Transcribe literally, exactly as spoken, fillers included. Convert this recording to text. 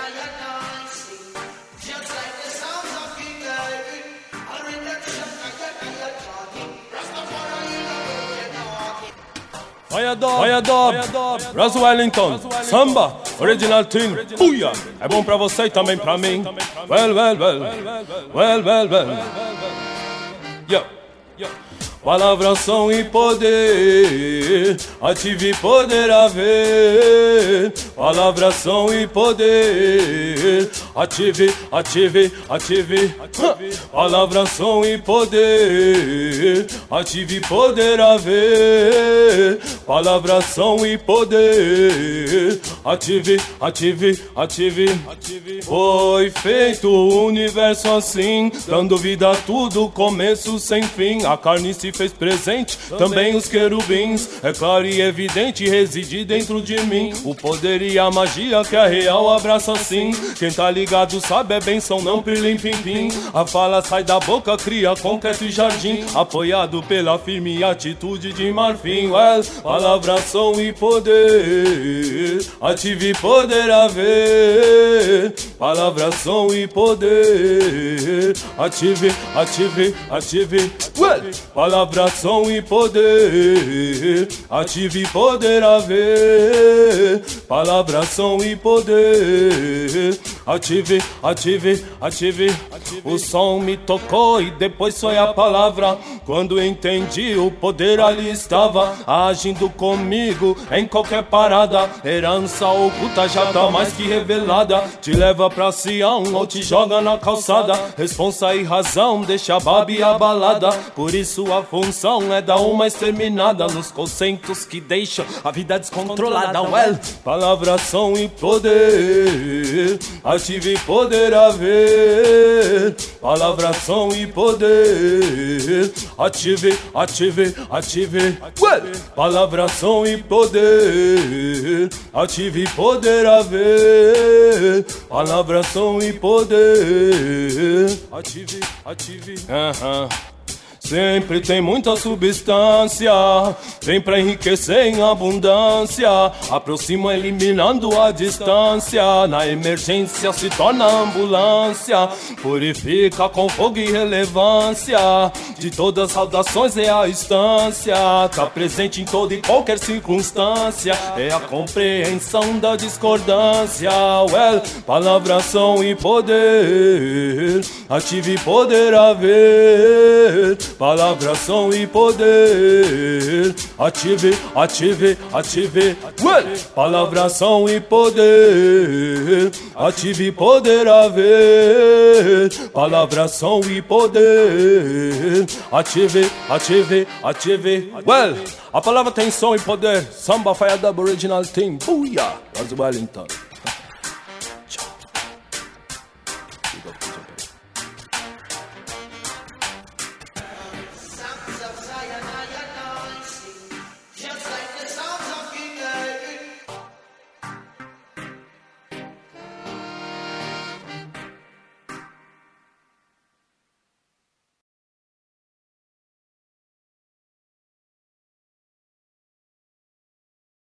Fire Dub, Fire Dub, Ras Wellington, Samba, Original Team, Uia. É bom pra você e também pra mim. Well, well, well, well, well, well. Yo, yo. Palavras são e poder, ative poder haver. Palavras são e poder, ative, ative, ative. Palavras são e poder, ative poder haver. Palavras são e poder, ative, ative, ative. Foi feito o universo assim, dando vida a tudo, começo sem fim. A carne se fez presente, também os querubins. É claro e evidente, reside dentro de mim o poder e a magia que a real abraça assim. Quem tá ligado sabe, é benção, não pirlim pim pim. A fala sai da boca, cria concreto e jardim, apoiado pela firme atitude de marfim. Well, palavras são e poder, ative poder haver. Palavras são e poder, ative, ative, ative. Well, palavração e poder, ative poder haver. Palavração e poder, ative, ative, ative. O som me tocou e depois foi a palavra. Quando entendi, o poder ali estava, agindo comigo em qualquer parada. Herança oculta já tá mais que revelada, te leva pra Sião ou te joga na calçada. Responsa e razão deixa a babi abalada, por isso a função é dar uma exterminada nos conceitos que deixam a vida descontrolada. Well, palavração e poder, ative poder haver. Palavração e poder, ative, ative, ative. Well, palavração e poder, ative poder haver. Palavração e poder, ative, ative. Uh-huh. Sempre tem muita substância, vem pra enriquecer em abundância. Aproxima eliminando a distância, na emergência se torna ambulância. Purifica com fogo e relevância, de todas as saudações é a instância. Tá presente em toda e qualquer circunstância, é a compreensão da discordância. Well, palavração e poder, ative poder haver. Palavração e poder, ative, ative, ative. Well, palavração e poder, ative poder haver. Palavração e poder, ative, ative, ative. Well, a palavra tem som e poder. Samba Fire Dub Original Team, Booyah, Ras Wellington.